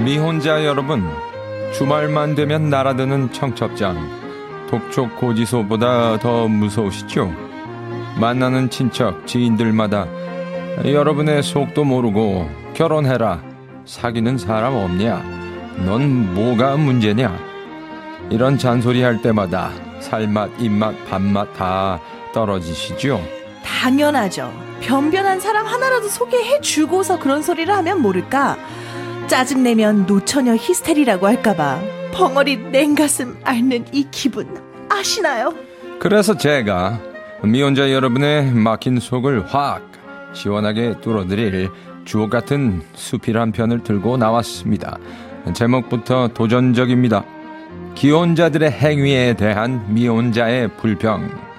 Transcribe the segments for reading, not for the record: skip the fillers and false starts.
미혼자 여러분, 주말만 되면 날아드는 청첩장, 독촉 고지서보다 더 무서우시죠? 만나는 친척, 지인들마다 여러분의 속도 모르고 결혼해라, 사귀는 사람 없냐, 넌 뭐가 문제냐, 이런 잔소리 할 때마다 살맛, 입맛, 밥맛 다 떨어지시죠? 당연하죠. 변변한 사람 하나라도 소개해주고서 그런 소리를 하면 모를까? 짜증내면 노처녀 히스테리라고 할까봐 벙어리 냉가슴 앓는 이 기분 아시나요? 그래서 제가 미혼자 여러분의 막힌 속을 확 시원하게 뚫어드릴 주옥같은 수필 한 편을 들고 나왔습니다. 제목부터 도전적입니다. 기혼자들의 행위에 대한 미혼자의 불평.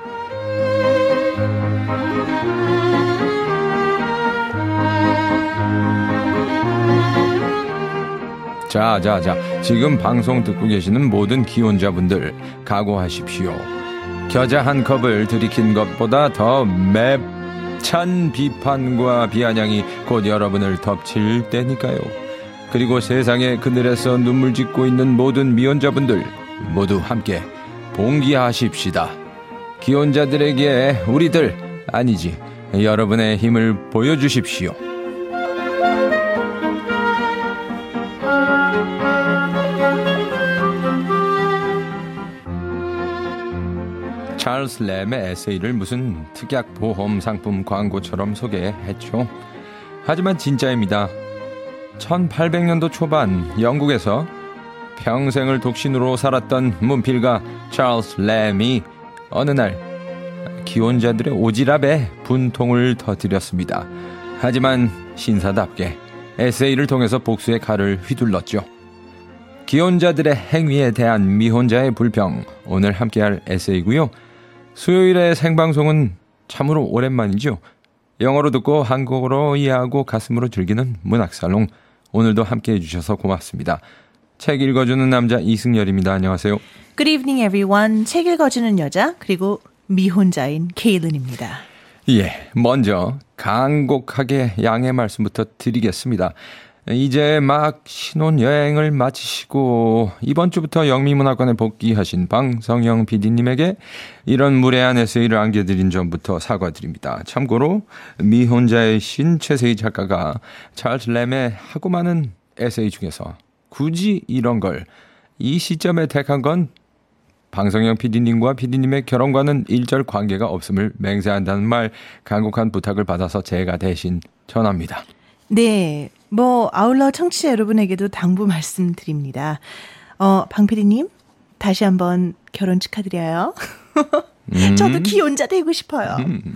자, 지금 방송 듣고 계시는 모든 기혼자분들 각오하십시오. 겨자 한 컵을 들이킨 것보다 더 맵찬 비판과 비아냥이 곧 여러분을 덮칠 때니까요. 그리고 세상의 그늘에서 눈물 짓고 있는 모든 미혼자분들 모두 함께 봉기하십시다. 기혼자들에게 우리들, 아니지, 여러분의 힘을 보여주십시오. 찰스 램의 에세이를 무슨 특약보험 상품 광고처럼 소개했죠. 하지만 진짜입니다. 1800년도 초반 영국에서 평생을 독신으로 살았던 문필가 찰스 램이 어느 날 기혼자들의 오지랖에 분통을 터뜨렸습니다. 하지만 신사답게 에세이를 통해서 복수의 칼을 휘둘렀죠. 기혼자들의 행위에 대한 미혼자의 불평, 오늘 함께할 에세이고요. 수요일의 생방송은 참으로 오랜만이죠. 영어로 듣고 한국어로 이해하고 가슴으로 즐기는 문학살롱. 오늘도 함께해 주셔서 고맙습니다. 책 읽어주는 남자 이승열입니다. 안녕하세요. Good evening everyone. 책 읽어주는 여자 그리고 미혼자인 케일른입니다. 예, 먼저 간곡하게 양해 말씀부터 드리겠습니다. 이제 막 신혼여행을 마치시고 이번 주부터 영미문학관에 복귀하신 방성영 PD님에게 이런 무례한 에세이를 안겨드린 점부터 사과드립니다. 참고로 미혼자의 신 최세희 작가가 찰스 램의 하고 많은 에세이 중에서 굳이 이런 걸 이 시점에 택한 건 방성영 PD님과 PD님의 결혼과는 일절 관계가 없음을 맹세한다는 말, 간곡한 부탁을 받아서 제가 대신 전합니다. 네, 아울러 청취자 여러분에게도 당부 말씀드립니다. 방 PD님, 다시 한번 결혼 축하드려요. 저도 기혼자 되고 싶어요.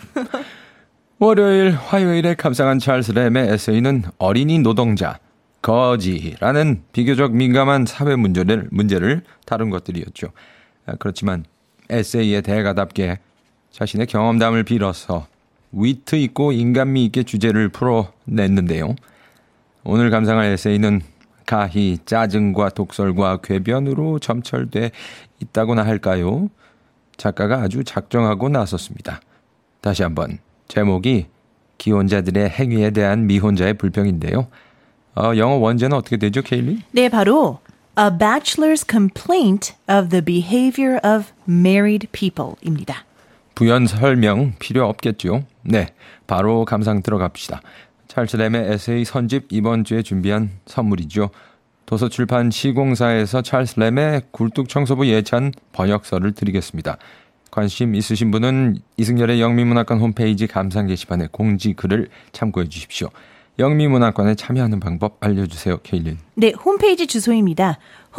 월요일, 화요일에 감상한 찰스 램의 에세이는 어린이 노동자, 거지라는 비교적 민감한 사회 문제를 다룬 것들이었죠. 그렇지만 에세이의 대가답게 자신의 경험담을 빌어서 위트 있고 인간미 있게 주제를 풀어냈는데요. 오늘 감상할 에세이는 가히 짜증과 독설과 궤변으로 점철돼 있다고나 할까요? 작가가 아주 작정하고 나섰습니다. 다시 한번 제목이 기혼자들의 행위에 대한 미혼자의 불평인데요. 영어 원제는 어떻게 되죠, 케일리? 네, 바로 A Bachelor's Complaint of the Behavior of Married People입니다. 부연 설명 필요 없겠죠? 네, 바로 감상 들어갑시다. 찰스 램의 에세이 선집 이번 주에 준비한 선물이죠. 도서출판 시공사에서 찰스 램의 굴뚝청소부 예찬 번역서를 드리겠습니다. 관심 있으신 분은 이승열의 영미문학관 홈페이지 감상 게시판에 공지글을 참고해 주십시오. 영미문학관에 참여하는 방법 알려주세요, 케일린. 네, 홈페이지 주소입니다.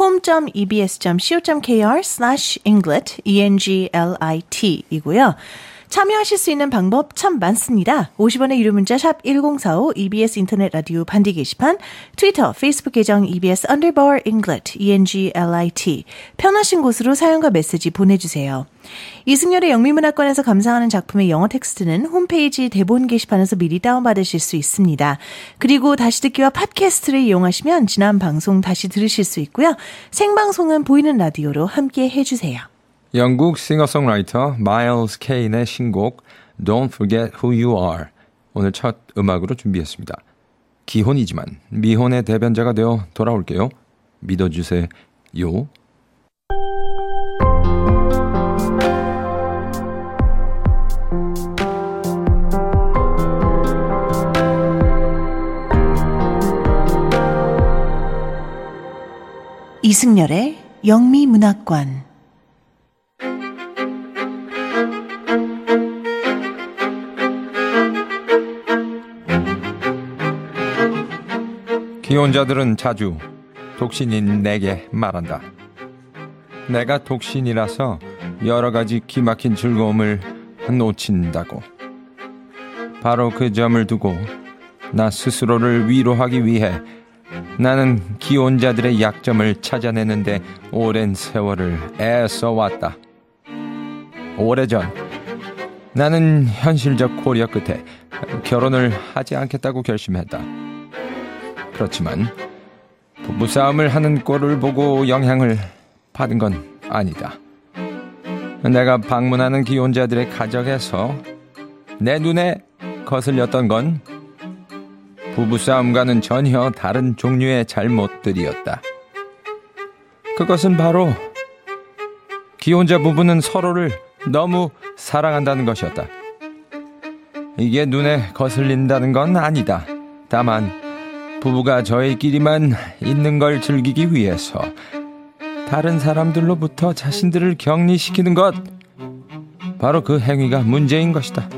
home.ebs.co.kr/englit, E-N-G-L-I-T 이고요. 참여하실 수 있는 방법 참 많습니다. 50원의 유료 문자 샵 1045, EBS 인터넷 라디오 반디 게시판, 트위터, 페이스북 계정 EBS_Englit, E-N-G-L-I-T. 편하신 곳으로 사연과 메시지 보내주세요. 이승열의 영미문학관에서 감상하는 작품의 영어 텍스트는 홈페이지 대본 게시판에서 미리 다운받으실 수 있습니다. 그리고 다시 듣기와 팟캐스트를 이용하시면 지난 방송 다시 들으실 수 있고요. 생방송은 보이는 라디오로 함께 해주세요. 영국 싱어송라이터 마일스 케인의 신곡 Don't Forget Who You Are 오늘 첫 음악으로 준비했습니다. 기혼이지만 미혼의 대변자가 되어 돌아올게요. 믿어주세요. 이승열의 영미문학관. 기혼자들은 자주 독신인 내게 말한다. 내가 독신이라서 여러 가지 기막힌 즐거움을 놓친다고. 바로 그 점을 두고 나 스스로를 위로하기 위해 나는 기혼자들의 약점을 찾아내는데 오랜 세월을 애써 왔다. 오래전 나는 현실적 고려 끝에 결혼을 하지 않겠다고 결심했다. 그렇지만 부부싸움을 하는 꼴을 보고 영향을 받은 건 아니다. 내가 방문하는 기혼자들의 가정에서 내 눈에 거슬렸던 건 부부싸움과는 전혀 다른 종류의 잘못들이었다. 그것은 바로 기혼자 부부는 서로를 너무 사랑한다는 것이었다. 이게 눈에 거슬린다는 건 아니다. 다만 부부가 저희끼리만 있는 걸 즐기기 위해서 다른 사람들로부터 자신들을 격리시키는 것, 바로 그 행위가 문제인 것이다.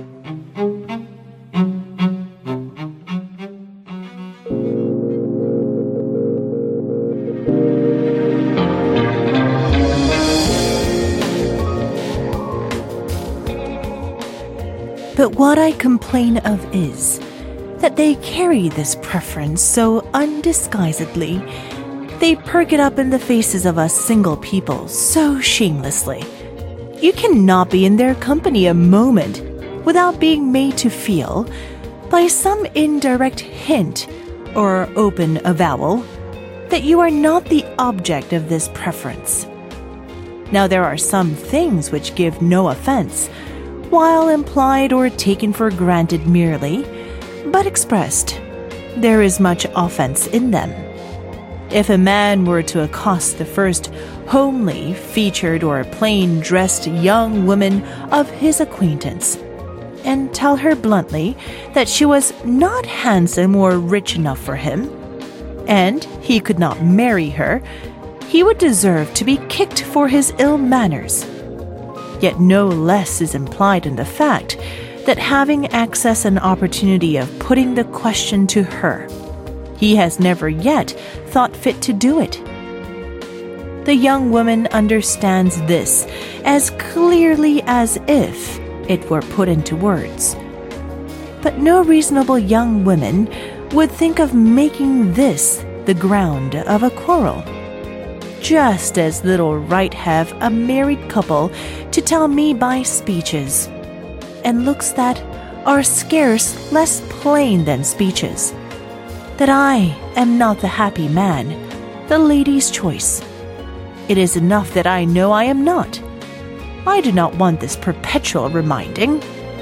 But what I complain of is that they carry this preference so undisguisedly. They perk it up in the faces of us single people so shamelessly. You cannot be in their company a moment without being made to feel, by some indirect hint or open avowal, that you are not the object of this preference. Now there are some things which give no offense, while implied or taken for granted merely, but expressed, there is much offense in them. If a man were to accost the first homely, featured, or plain-dressed young woman of his acquaintance, and tell her bluntly that she was not handsome or rich enough for him, and he could not marry her, he would deserve to be kicked for his ill manners. Yet no less is implied in the fact that having access and opportunity of putting the question to her, he has never yet thought fit to do it. The young woman understands this as clearly as if it were put into words. But no reasonable young woman would think of making this the ground of a quarrel. Just as little right have a married couple to tell me by speeches, and looks that are scarce less plain than speeches, that I am not the happy man, the lady's choice. It is enough that I know I am not. I do not want this perpetual reminding.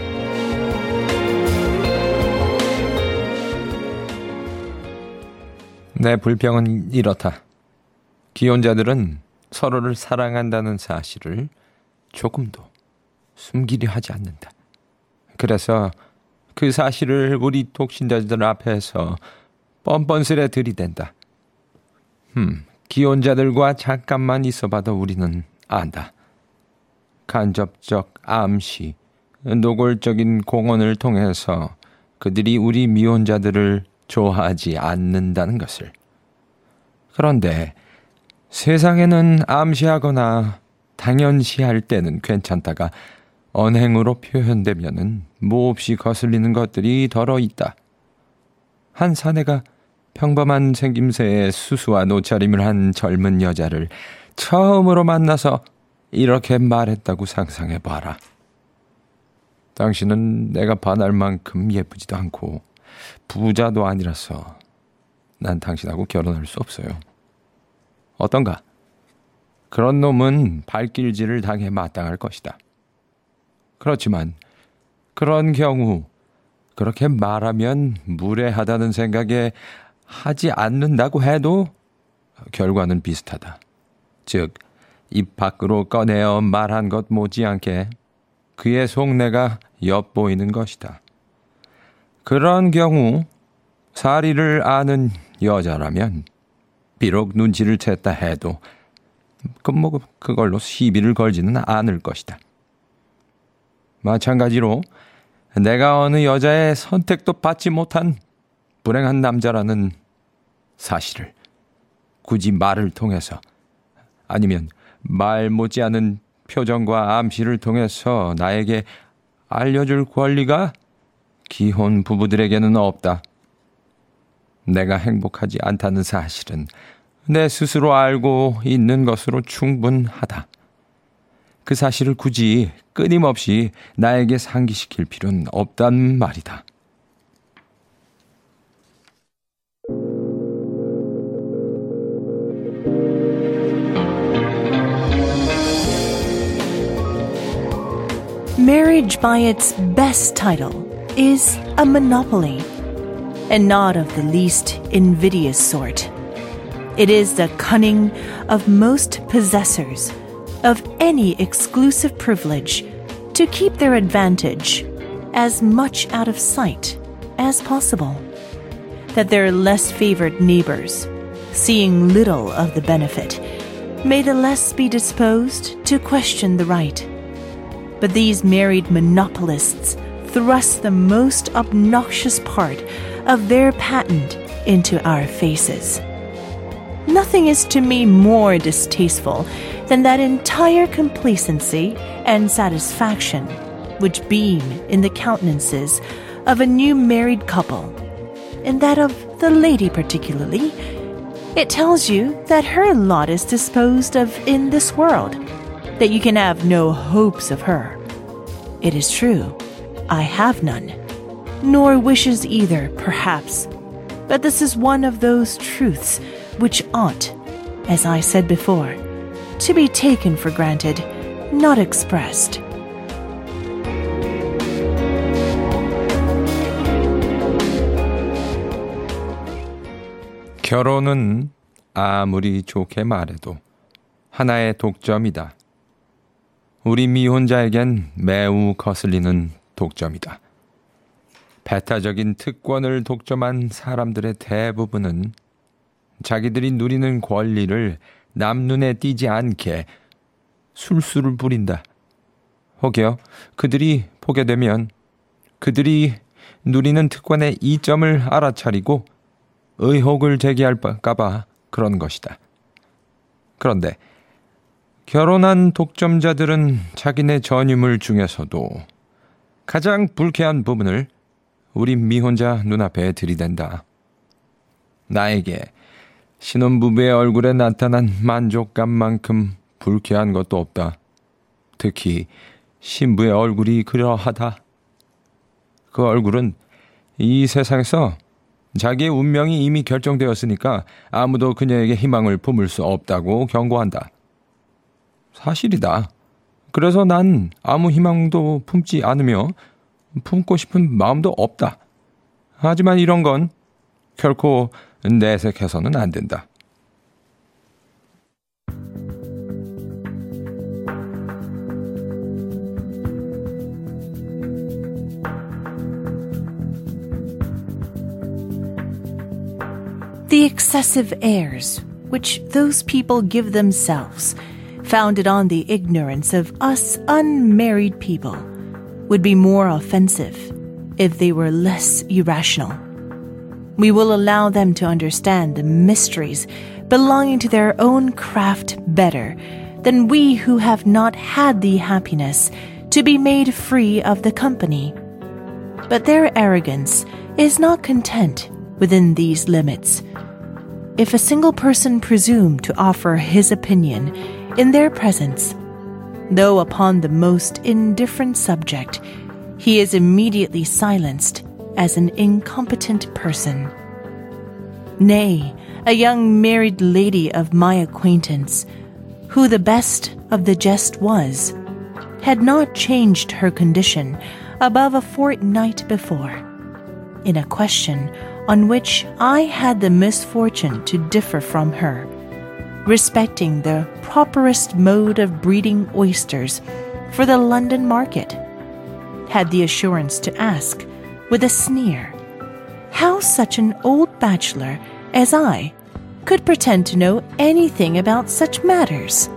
내 불평은 이렇다. 기혼자들은 서로를 사랑한다는 사실을 조금도 숨기려 하지 않는다. 그래서 그 사실을 우리 독신자들 앞에서 뻔뻔스레 들이댄다. 기혼자들과 잠깐만 있어봐도 우리는 안다. 간접적 암시, 노골적인 공언을 통해서 그들이 우리 미혼자들을 좋아하지 않는다는 것을. 그런데 세상에는 암시하거나 당연시할 때는 괜찮다가 언행으로 표현되면은 몹시 거슬리는 것들이 덜어 있다. 한 사내가 평범한 생김새의 수수한 옷차림을 한 젊은 여자를 처음으로 만나서 이렇게 말했다고 상상해봐라. 당신은 내가 반할 만큼 예쁘지도 않고 부자도 아니라서 난 당신하고 결혼할 수 없어요. 어떤가? 그런 놈은 발길질을 당해 마땅할 것이다. 그렇지만 그런 경우 그렇게 말하면 무례하다는 생각에 하지 않는다고 해도 결과는 비슷하다. 즉, 입 밖으로 꺼내어 말한 것 못지않게 그의 속내가 엿보이는 것이다. 그런 경우 사리를 아는 여자라면 비록 눈치를 챘다 해도 그걸로 시비를 걸지는 않을 것이다. 마찬가지로 내가 어느 여자의 선택도 받지 못한 불행한 남자라는 사실을 굳이 말을 통해서 아니면 말 못지않은 표정과 암시를 통해서 나에게 알려줄 권리가 기혼 부부들에게는 없다. 내가 행복하지 않다는 사실은 내 스스로 알고 있는 것으로 충분하다. 그 사실을 굳이 끊임없이 나에게 상기시킬 필요는 없단 말이다. Marriage by its best title is a monopoly, and not of the least invidious sort. It is the cunning of most possessors of any exclusive privilege to keep their advantage as much out of sight as possible, that their less favored neighbors, seeing little of the benefit, may the less be disposed to question the right. But these married monopolists thrust the most obnoxious part of their patent into our faces. Nothing is to me more distasteful than that entire complacency and satisfaction which beam in the countenances of a new married couple, and that of the lady particularly. It tells you that her lot is disposed of in this world, that you can have no hopes of her. It is true, I have none, nor wishes either, perhaps, but this is one of those truths which ought, as I said before, to be taken for granted, not expressed. 결혼은 아무리 좋게 말해도 하나의 독점이다. 우리 미혼자에겐 매우 거슬리는 독점이다. 배타적인 특권을 독점한 사람들의 대부분은 자기들이 누리는 권리를 남 눈에 띄지 않게 술수를 부린다. 혹여 그들이 보게 되면 그들이 누리는 특권의 이점을 알아차리고 의혹을 제기할까봐 그런 것이다. 그런데 결혼한 독점자들은 자기네 전유물 중에서도 가장 불쾌한 부분을 우리 미혼자 눈앞에 들이댄다. 나에게 신혼부부의 얼굴에 나타난 만족감만큼 불쾌한 것도 없다. 특히 신부의 얼굴이 그러하다. 그 얼굴은 이 세상에서 자기의 운명이 이미 결정되었으니까 아무도 그녀에게 희망을 품을 수 없다고 경고한다. 사실이다. 그래서 난 아무 희망도 품지 않으며 품고 싶은 마음도 없다. 하지만 이런 건 결코 내색해서는 안 된다. The excessive airs which those people give themselves, founded on the ignorance of us unmarried people, would be more offensive if they were less irrational. We will allow them to understand the mysteries belonging to their own craft better than we who have not had the happiness to be made free of the company. But their arrogance is not content within these limits. If a single person presume to offer his opinion in their presence, though upon the most indifferent subject, he is immediately silenced as an incompetent person. Nay, a young married lady of my acquaintance, who the best of the jest was, had not changed her condition above a fortnight before, in a question on which I had the misfortune to differ from her, respecting the properest mode of breeding oysters for the London market, had the assurance to ask, with a sneer, how such an old bachelor as I could pretend to know anything about such matters.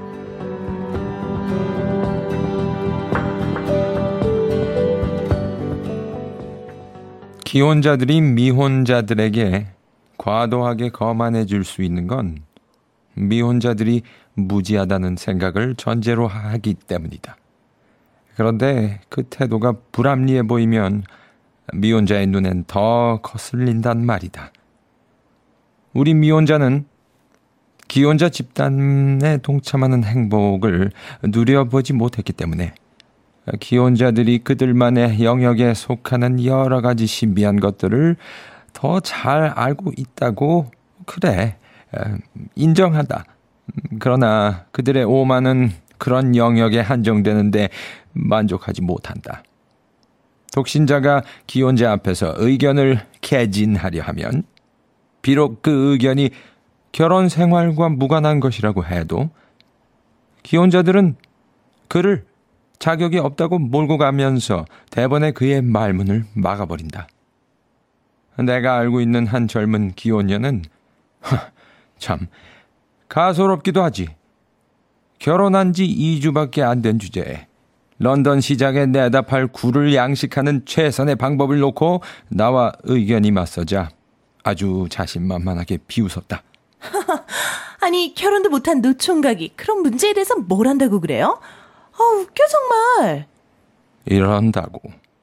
기혼자들이 미혼자들에게 과도하게 거만해질 수 있는 건 미혼자들이 무지하다는 생각을 전제로 하기 때문이다. 그런데 그 태도가 불합리해 보이면 미혼자의 눈엔 더 거슬린단 말이다. 우리 미혼자는 기혼자 집단에 동참하는 행복을 누려보지 못했기 때문에 기혼자들이 그들만의 영역에 속하는 여러 가지 신비한 것들을 더 잘 알고 있다고 그래, 인정한다. 그러나 그들의 오만은 그런 영역에 한정되는데 만족하지 못한다. 독신자가 기혼자 앞에서 의견을 개진하려 하면 비록 그 의견이 결혼 생활과 무관한 것이라고 해도 기혼자들은 그를 자격이 없다고 몰고 가면서 대번에 그의 말문을 막아버린다. 내가 알고 있는 한 젊은 기혼녀는 참 가소롭기도 하지. 결혼한 지 2주밖에 안 된 주제에 런던 시장에 내다 팔 굴을 양식하는 최선의 방법을 놓고 나와 의견이 맞서자 아주 자신만만하게 비웃었다. 아니, 결혼도 못한 노총각이 그런 문제에 대해서 뭘 한다고 그래요? 웃겨 정말. 이런다고.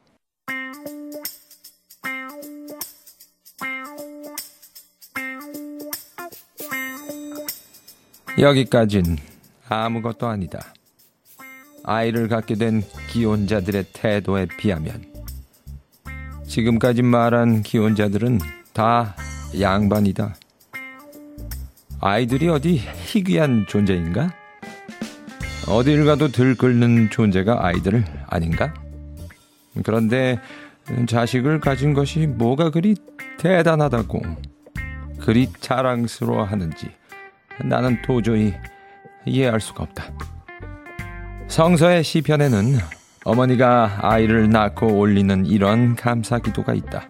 여기까진 아무것도 아니다. 아이를 갖게 된 기혼자들의 태도에 비하면 지금까지 말한 기혼자들은 다 양반이다. 아이들이 어디 희귀한 존재인가? 어딜 가도 들끓는 존재가 아이들 아닌가? 그런데 자식을 가진 것이 뭐가 그리 대단하다고 그리 자랑스러워하는지 나는 도저히 이해할 수가 없다. 성서의 시편에는 어머니가 아이를 낳고 올리는 이런 감사기도가 있다.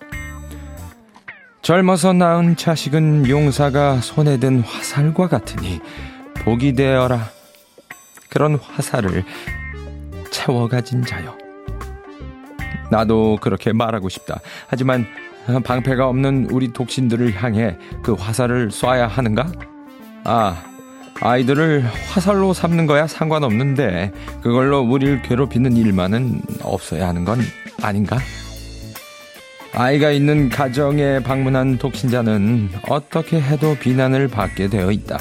젊어서 낳은 자식은 용사가 손에 든 화살과 같으니 복이 되어라. 그런 화살을 채워가진 자요. 나도 그렇게 말하고 싶다. 하지만 방패가 없는 우리 독신들을 향해 그 화살을 쏴야 하는가? 아이들을 화살로 삼는 거야 상관없는데 그걸로 우리를 괴롭히는 일만은 없어야 하는 건 아닌가? 아이가 있는 가정에 방문한 독신자는 어떻게 해도 비난을 받게 되어 있다.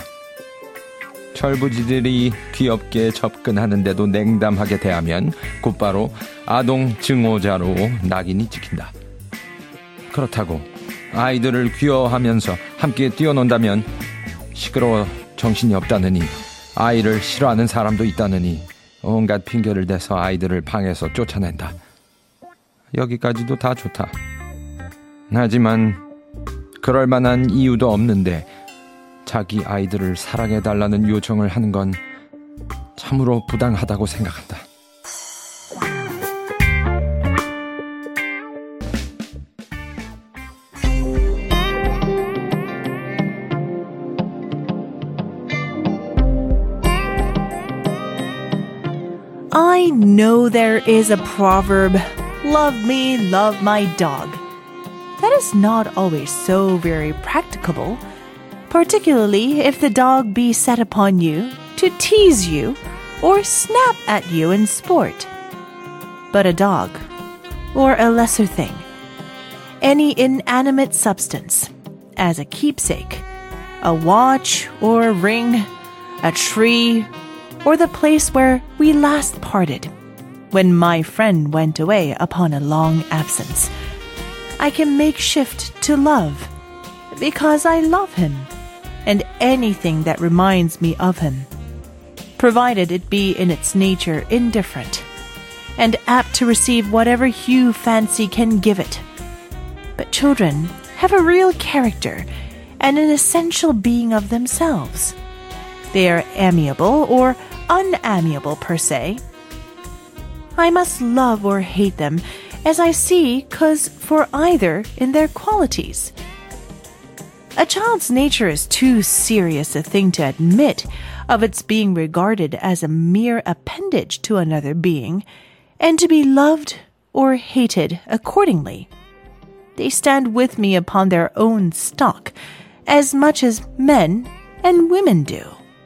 철부지들이 귀엽게 접근하는데도 냉담하게 대하면 곧바로 아동 증오자로 낙인이 찍힌다. 그렇다고 아이들을 귀여워하면서 함께 뛰어논다면 시끄러워 정신이 없다느니 아이를 싫어하는 사람도 있다느니 온갖 핑계를 대서 아이들을 방에서 쫓아낸다. 여기까지도 다 좋다. 하지만 그럴 만한 이유도 없는데 자기 아이들을 사랑해달라는 요청을 하는 건 참으로 부당하다고 생각한다. I know there is a proverb, love me, love my dog. That is not always so very practicable, particularly if the dog be set upon you to tease you or snap at you in sport. But a dog, or a lesser thing, any inanimate substance, as a keepsake, a watch or a ring, a tree, or the place where we last parted, when my friend went away upon a long absence, I can make shift to love, because I love him, and anything that reminds me of him, provided it be in its nature indifferent, and apt to receive whatever hue fancy can give it, but children have a real character and an essential being of themselves. They are amiable or unamiable per se. I must love or hate them as I see cause for either in their qualities. A child's nature is too serious a thing to admit of its being regarded as a mere appendage to another being, and to be loved or hated accordingly. They stand with me upon their own stock as much as men and women do.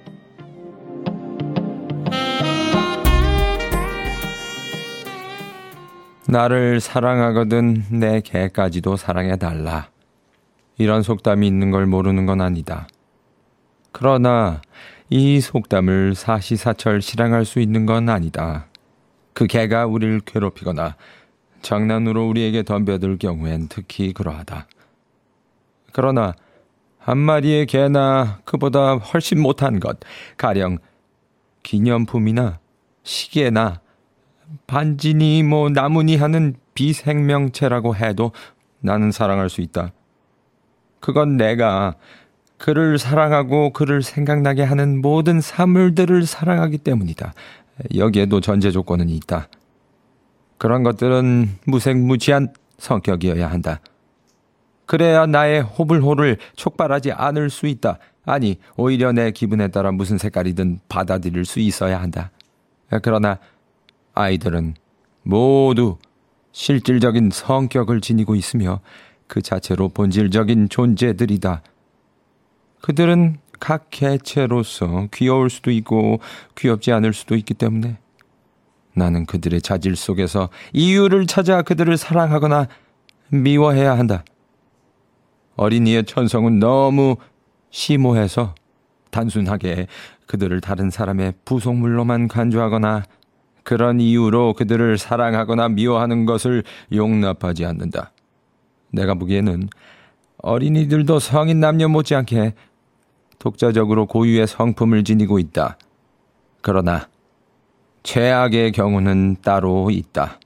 나를 사랑하거든 내 개까지도 사랑해달라. 이런 속담이 있는 걸 모르는 건 아니다. 그러나 이 속담을 사시사철 실행할 수 있는 건 아니다. 그 개가 우리를 괴롭히거나 장난으로 우리에게 덤벼들 경우엔 특히 그러하다. 그러나 한 마리의 개나 그보다 훨씬 못한 것, 가령 기념품이나 시계나 반지니 나무니 하는 비생명체라고 해도 나는 사랑할 수 있다. 그건 내가 그를 사랑하고 그를 생각나게 하는 모든 사물들을 사랑하기 때문이다. 여기에도 전제 조건은 있다. 그런 것들은 무색무취한 성격이어야 한다. 그래야 나의 호불호를 촉발하지 않을 수 있다. 아니, 오히려 내 기분에 따라 무슨 색깔이든 받아들일 수 있어야 한다. 그러나 아이들은 모두 실질적인 성격을 지니고 있으며 그 자체로 본질적인 존재들이다. 그들은 각 개체로서 귀여울 수도 있고 귀엽지 않을 수도 있기 때문에 나는 그들의 자질 속에서 이유를 찾아 그들을 사랑하거나 미워해야 한다. 어린이의 천성은 너무 심오해서 단순하게 그들을 다른 사람의 부속물로만 간주하거나 그런 이유로 그들을 사랑하거나 미워하는 것을 용납하지 않는다. 내가 보기에는 어린이들도 성인 남녀 못지않게 독자적으로 고유의 성품을 지니고 있다. 그러나 최악의 경우는 따로 있다.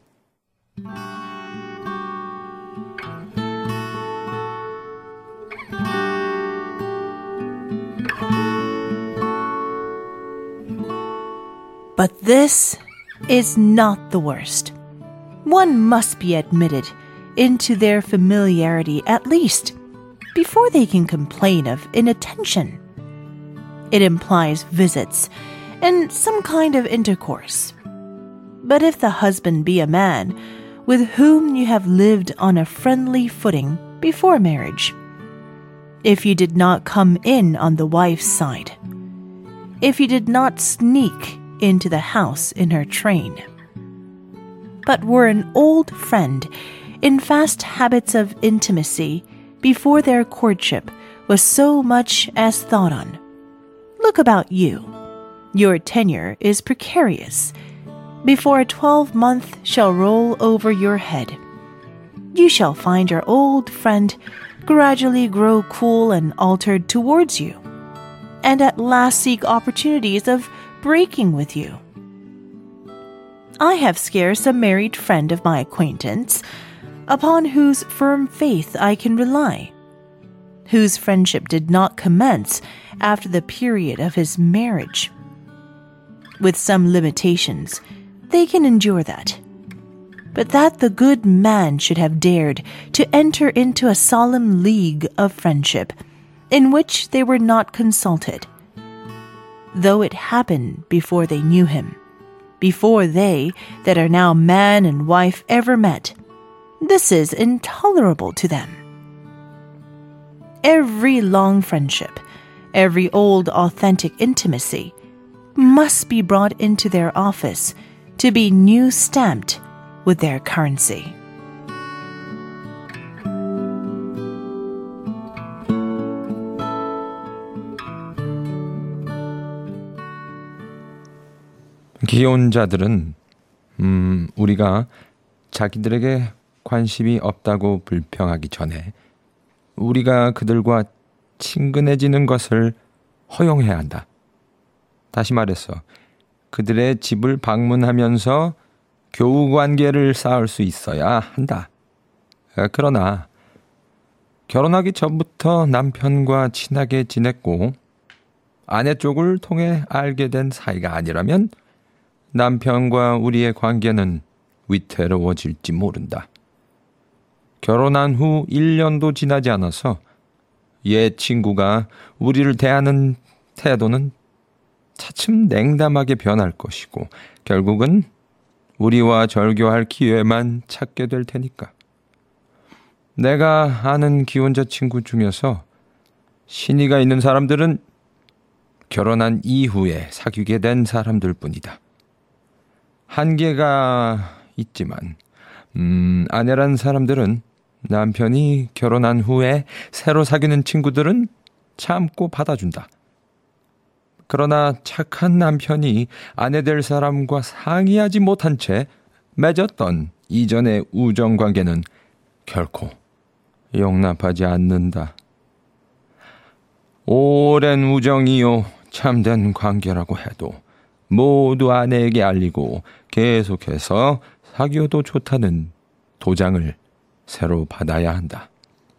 But this is not the worst. One must be admitted into their familiarity at least before they can complain of inattention. It implies visits and some kind of intercourse. But if the husband be a man with whom you have lived on a friendly footing before marriage, if you did not come in on the wife's side, if you did not sneak into the house in her train, but were an old friend in fast habits of intimacy before their courtship was so much as thought on, look about you. Your tenure is precarious. Before a 12-month shall roll over your head, you shall find your old friend gradually grow cool and altered towards you, and at last seek opportunities of breaking with you. I have scarce a married friend of my acquaintance upon whose firm faith I can rely, whose friendship did not commence after the period of his marriage. With some limitations, they can endure that. But that the good man should have dared to enter into a solemn league of friendship in which they were not consulted, though it happened before they knew him, before they that are now man and wife ever met, this is intolerable to them. Every long friendship, every old authentic intimacy must be brought into their office to be new stamped with their currency. 기혼자들은 우리가 자기들에게 관심이 없다고 불평하기 전에 우리가 그들과 친근해지는 것을 허용해야 한다. 다시 말해서 그들의 집을 방문하면서 교우 관계를 쌓을 수 있어야 한다. 그러나 결혼하기 전부터 남편과 친하게 지냈고 아내 쪽을 통해 알게 된 사이가 아니라면 남편과 우리의 관계는 위태로워질지 모른다. 결혼한 후 1년도 지나지 않아서 옛 친구가 우리를 대하는 태도는 차츰 냉담하게 변할 것이고 결국은 우리와 절교할 기회만 찾게 될 테니까. 내가 아는 기혼자 친구 중에서 신의가 있는 사람들은 결혼한 이후에 사귀게 된 사람들 뿐이다. 한계가 있지만 아내란 사람들은 남편이 결혼한 후에 새로 사귀는 친구들은 참고 받아준다. 그러나 착한 남편이 아내 될 사람과 상의하지 못한 채 맺었던 이전의 우정관계는 결코 용납하지 않는다. 오랜 우정이요 참된 관계라고 해도 모두 아내에게 알리고 계속해서 사귀어도 좋다는 도장을 새로 받아야 한다.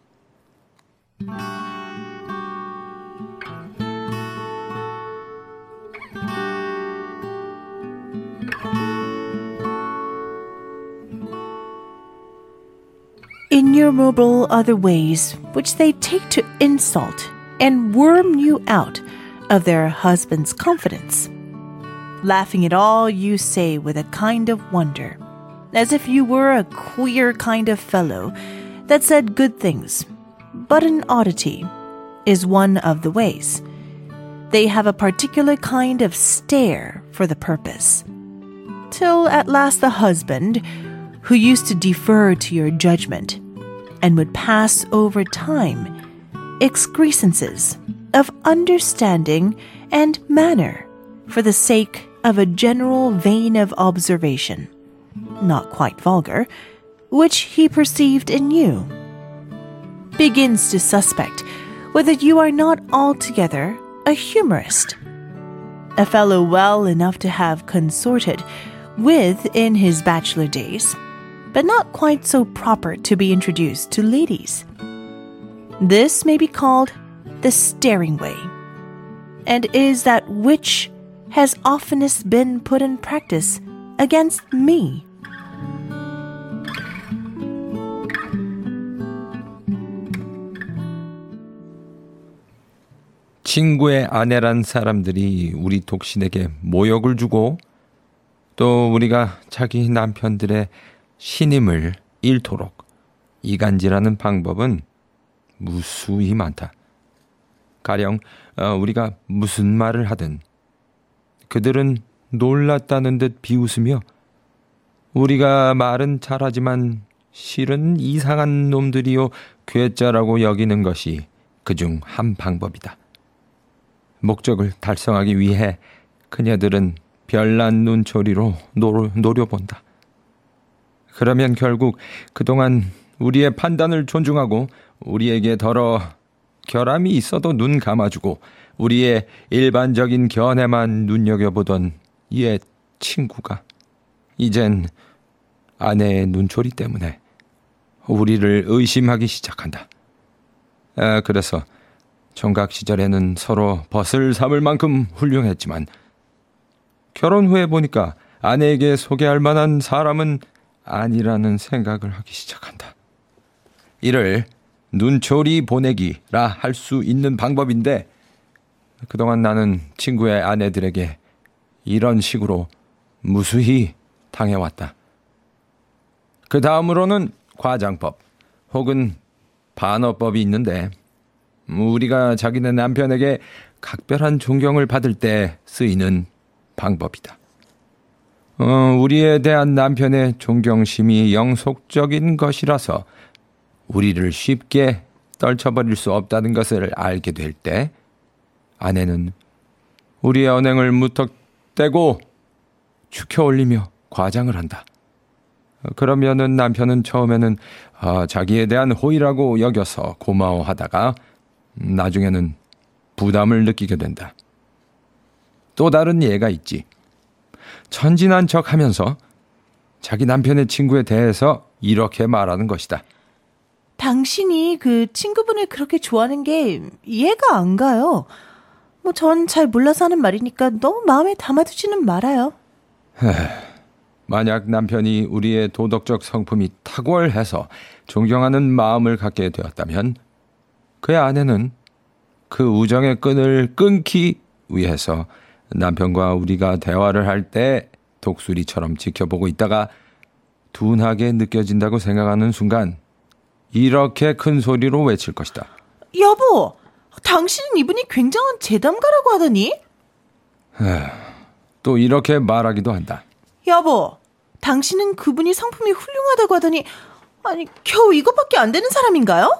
Innumerable other ways which they take to insult and worm you out of their husband's confidence. Laughing at all you say with a kind of wonder, as if you were a queer kind of fellow that said good things, but an oddity is one of the ways. They have a particular kind of stare for the purpose, till at last the husband, who used to defer to your judgment and would pass over time excrescences of understanding and manner for the sake of a general vein of observation, not quite vulgar, which he perceived in you, begins to suspect whether you are not altogether a humorist, a fellow well enough to have consorted with in his bachelor days, but not quite so proper to be introduced to ladies. This may be called the staring way, and is that which has oftenest been put in practice against me. 친구의 아내란 사람들이 우리 독신에게 모욕을 주고 또 우리가 자기 남편들의 신임을 잃도록 이간질하는 방법은 무수히 많다. 가령 우리가 무슨 말을 하든 그들은 놀랐다는 듯 비웃으며 우리가 말은 잘하지만 실은 이상한 놈들이요 괴짜라고 여기는 것이 그중 한 방법이다. 목적을 달성하기 위해 그녀들은 별난 눈초리로 노려본다. 그러면 결국 그동안 우리의 판단을 존중하고 우리에게 더러 결함이 있어도 눈 감아주고 우리의 일반적인 견해만 눈여겨보던 옛 친구가 이젠 아내의 눈초리 때문에 우리를 의심하기 시작한다. 그래서 총각 시절에는 서로 벗을 삼을 만큼 훌륭했지만 결혼 후에 보니까 아내에게 소개할 만한 사람은 아니라는 생각을 하기 시작한다. 이를 눈초리 보내기라 할 수 있는 방법인데 그동안 나는 친구의 아내들에게 이런 식으로 무수히 당해왔다. 그 다음으로는 과장법 혹은 반어법이 있는데 우리가 자기네 남편에게 각별한 존경을 받을 때 쓰이는 방법이다. 우리에 대한 남편의 존경심이 영속적인 것이라서 우리를 쉽게 떨쳐버릴 수 없다는 것을 알게 될 때 아내는 우리의 언행을 무턱대고 축혀올리며 과장을 한다. 그러면은 남편은 처음에는 자기에 대한 호의라고 여겨서 고마워하다가 나중에는 부담을 느끼게 된다. 또 다른 예가 있지. 천진한 척 하면서 자기 남편의 친구에 대해서 이렇게 말하는 것이다. 당신이 그 친구분을 그렇게 좋아하는 게 이해가 안 가요. 뭐 전 잘 몰라서 하는 말이니까 너무 마음에 담아두지는 말아요. 만약 남편이 우리의 도덕적 성품이 탁월해서 존경하는 마음을 갖게 되었다면 그의 아내는 그 우정의 끈을 끊기 위해서 남편과 우리가 대화를 할 때 독수리처럼 지켜보고 있다가 둔하게 느껴진다고 생각하는 순간 이렇게 큰 소리로 외칠 것이다. 여보, 당신은 이분이 굉장한 재담가라고 하더니? 또 이렇게 말하기도 한다. 여보, 당신은 그분이 성품이 훌륭하다고 하더니 아니 겨우 이것밖에 안 되는 사람인가요?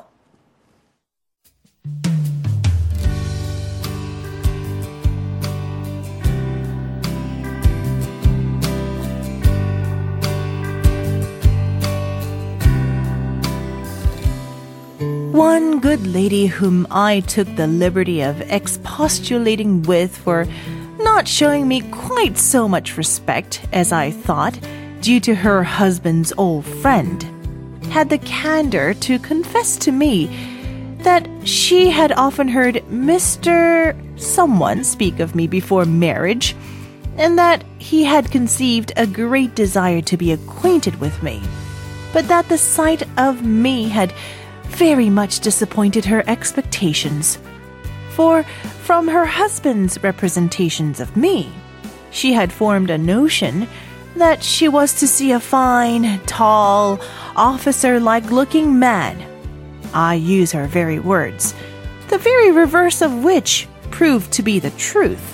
One good lady whom I took the liberty of expostulating with for not showing me quite so much respect as I thought due to her husband's old friend, had the candor to confess to me that she had often heard Mr. Someone speak of me before marriage, and that he had conceived a great desire to be acquainted with me, but that the sight of me had very much disappointed her expectations. For from her husband's representations of me, she had formed a notion that she was to see a fine, tall, officer-like looking man. I use her very words, the very reverse of which proved to be the truth.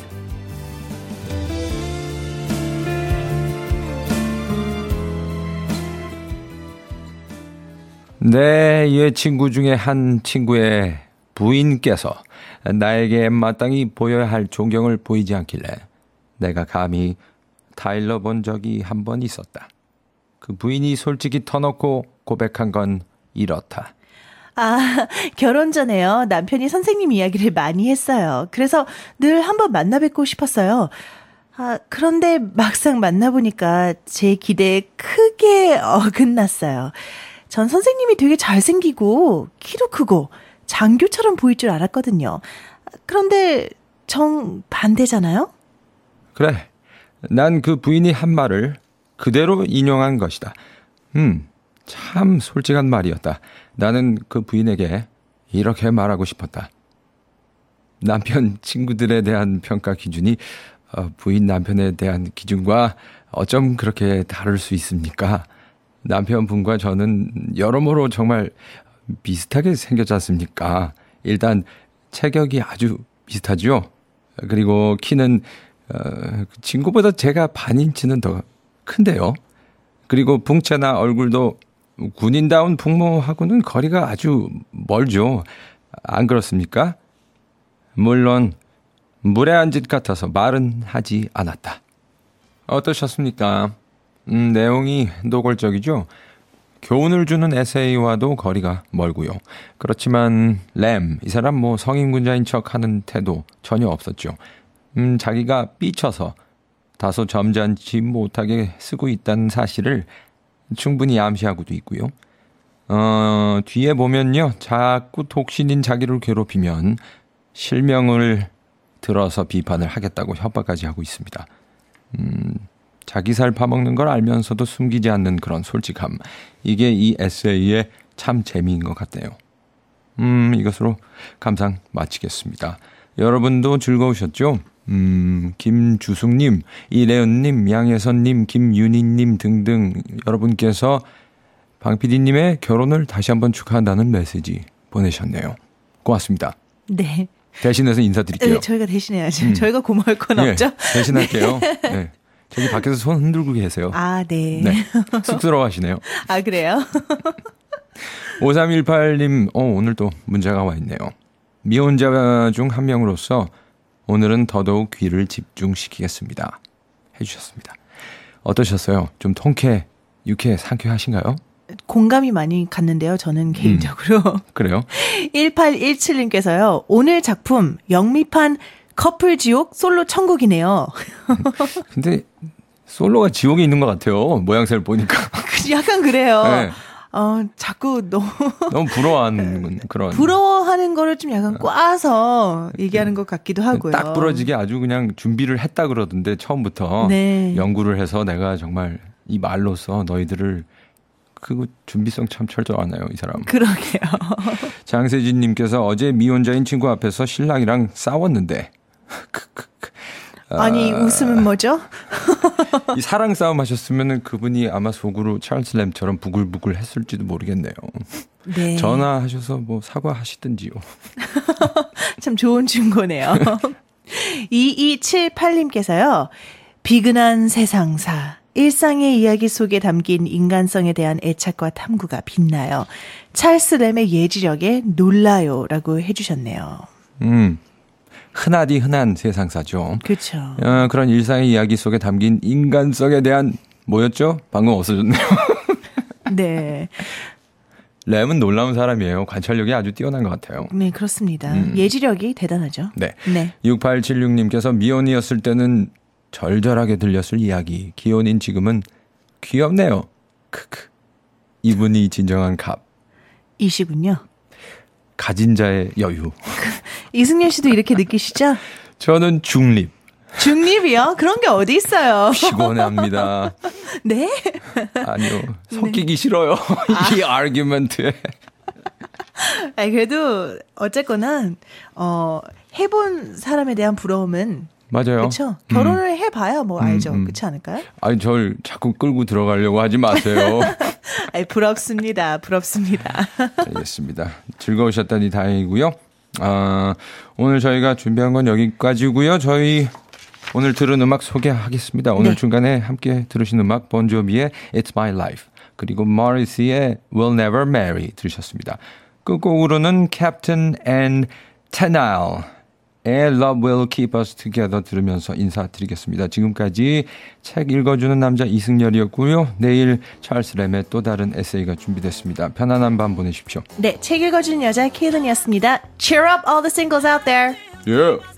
내 친구 중에 한 친구의 부인께서 나에게 마땅히 보여야 할 존경을 보이지 않길래 내가 감히 타일러 본 적이 한 번 있었다. 그 부인이 솔직히 터놓고 고백한 건 이렇다. 아, 결혼 전에요. 남편이 선생님 이야기를 많이 했어요. 그래서 늘 한번 만나 뵙고 싶었어요. 아, 그런데 막상 만나보니까 제 기대에 크게 어긋났어요. 전 선생님이 되게 잘생기고 키도 크고 장교처럼 보일 줄 알았거든요. 그런데 정반대잖아요? 그래, 난 그 부인이 한 말을 그대로 인용한 것이다. 참 솔직한 말이었다. 나는 그 부인에게 이렇게 말하고 싶었다. 남편 친구들에 대한 평가 기준이 부인 남편에 대한 기준과 어쩜 그렇게 다를 수 있습니까? 남편분과 저는 여러모로 정말 비슷하게 생겼지 않습니까? 일단 체격이 아주 비슷하죠. 그리고 키는 친구보다 제가 반 인치는 더 큰데요. 그리고 풍채나 얼굴도 군인다운 풍모하고는 거리가 아주 멀죠. 안 그렇습니까? 물론 물에 앉은 같아서 말은 하지 않았다. 어떠셨습니까? 내용이 노골적이죠. 교훈을 주는 에세이와도 거리가 멀고요. 그렇지만 램, 이 사람 성인군자인 척하는 태도 전혀 없었죠. 자기가 삐쳐서 다소 점잖지 못하게 쓰고 있다는 사실을 충분히 암시하고도 있고요. 뒤에 보면요, 자꾸 독신인 자기를 괴롭히면 실명을 들어서 비판을 하겠다고 협박까지 하고 있습니다. 자기 살 파먹는 걸 알면서도 숨기지 않는 그런 솔직함. 이게 이 에세이의 참 재미인 것 같네요. 이것으로 감상 마치겠습니다. 여러분도 즐거우셨죠? 김주숙님, 이래연님, 양혜선님, 김윤희님 등등 여러분께서 방PD님의 결혼을 다시 한번 축하한다는 메시지 보내셨네요. 고맙습니다. 네. 대신해서 인사드릴게요. 네, 저희가 대신해야죠. 저희가 고마울 건 없죠? 대신할게요. 네. 저기 밖에서 손 흔들고 계세요. 아, 네. 네. 쑥스러워하시네요. 아, 그래요? 5318님, 오늘 또 문자가 와 있네요. 미혼자 중 한 명으로서 오늘은 더더욱 귀를 집중시키겠습니다. 해주셨습니다. 어떠셨어요? 좀 통쾌, 유쾌, 상쾌하신가요? 공감이 많이 갔는데요. 저는 개인적으로. 그래요? 1817님께서요. 오늘 작품 영미판 커플 지옥 솔로 천국이네요. 근데 솔로가 지옥에 있는 것 같아요. 모양새를 보니까. 약간 그래요. 네. 자꾸 너무 부러워하는 그런. 부러워하는 거를 좀 약간 꽈서 얘기하는 것 같기도 하고요. 딱 부러지게 아주 그냥 준비를 했다 그러던데 처음부터 네. 연구를 해서 내가 정말 이 말로써 너희들을 그 준비성 참 철저하네요, 이 사람. 그러게요. 장세진님께서 어제 미혼자인 친구 앞에서 신랑이랑 싸웠는데 아니 웃음은 뭐죠? 이 사랑 싸움 하셨으면 그분이 아마 속으로 찰스 램처럼 부글부글 했을지도 모르겠네요. 네. 전화하셔서 뭐 사과하시든지요. 참 좋은 충고네요. 2278님께서요. 비근한 세상사. 일상의 이야기 속에 담긴 인간성에 대한 애착과 탐구가 빛나요. 찰스 램의 예지력에 놀라요. 라고 해주셨네요. 흔하디 흔한 세상사죠. 그렇죠. 그런 일상의 이야기 속에 담긴 인간성에 대한 뭐였죠? 방금 없어졌네요. 네. 램은 놀라운 사람이에요. 관찰력이 아주 뛰어난 것 같아요. 네, 그렇습니다. 예지력이 대단하죠. 네. 네. 6876님께서 미혼이었을 때는 절절하게 들렸을 이야기. 기혼인 지금은 귀엽네요. 크크. 이분이 진정한 갑. 이시군요. 가진 자의 여유. 이승열 씨도 이렇게 느끼시죠? 저는 중립. 중립이요? 그런 게 어디 있어요? 피곤합니다. 네? 아니요. 섞이기 싫어요. 이 아르규먼트에. 아니, 그래도 어쨌거나 해본 사람에 대한 부러움은 맞아요. 그렇죠. 결혼을 해봐야 뭐 알죠. 그렇지 않을까요? 아니 절 자꾸 끌고 들어가려고 하지 마세요. 아니, 부럽습니다. 부럽습니다. 알겠습니다. 즐거우셨다니 다행이고요. 오늘 저희가 준비한 건 여기까지고요. 저희 오늘 들은 음악 소개하겠습니다. 오늘 네. 중간에 함께 들으신 음악 본조비의 It's My Life 그리고 모리스의 We'll Never Marry 들으셨습니다. 끝곡으로는 Captain and Tenile Love Will Keep Us Together 들으면서 인사드리겠습니다. 지금까지 책 읽어주는 남자 이승열이었고요. 내일 찰스 램의 또 다른 에세이가 준비됐습니다. 편안한 밤 보내십시오. 네, 책 읽어주는 여자 케이든이었습니다. Cheer up all the singles out there. Yeah.